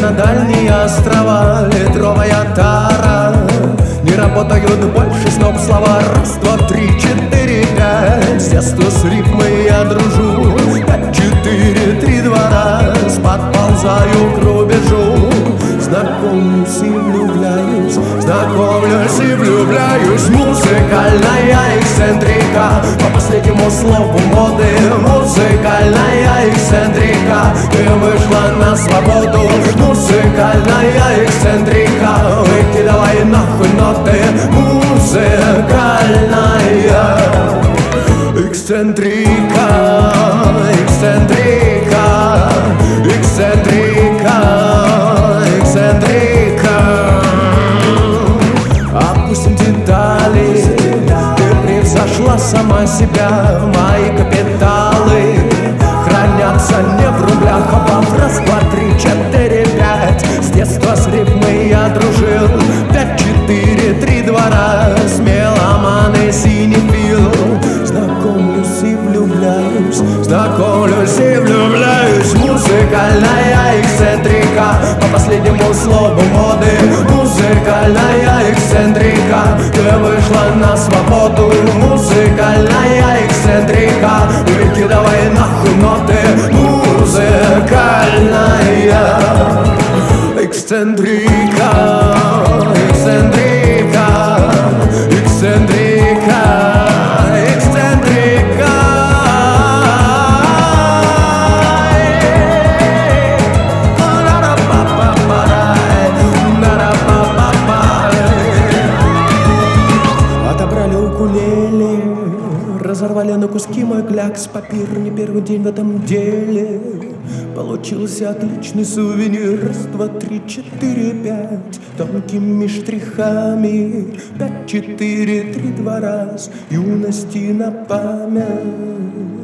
на дальние острова. Литровая тара, не работают больше снова слова. Раз, два, три, четыре, пять. С детства с рифмой я дружу. 5, 4, 3, 2 раз. Подползаю к рубежу. Знакомлюсь и влюбляюсь, знакомлюсь и влюбляюсь. Музыкальная эксцентрика, по последнему слову моды. Музыкальная эксцентрика, ты вышла на свободу. Музыкальная эксцентрика, выкидывай нахуй ноты. Музыкальная эксцентрика, эксцентрика, эксцентрика, эксцентрика. Опустим детали, ты превзошла сама себя. Мои капиталы хранятся не в рублях, а в раз, два, три, четыре, пять. С детства с рифмой я дружил. 5, 4, 3, 2 раз. Меломан и синефил. Знакомлюсь и влюбляюсь, знакомлюсь и влюбляюсь. Музыкальная эксцентрика, по последнему слову моды. Музыкальная эксцентрика, ты вышла на свободу. Музыкальная эксцентрика, выкидывай нахуй ноты. Музыкальная эксцентрика, эксцентрика, эксцентрика, эксцентрика. Отобрали укулеле, разорвали на куски мой клякс. Папир, не первый день в этом деле. Получился отличный сувенир. Раз, два, три, четыре, пять. Тонкими штрихами. 5, 4, 3, 2 раз. Юности на память.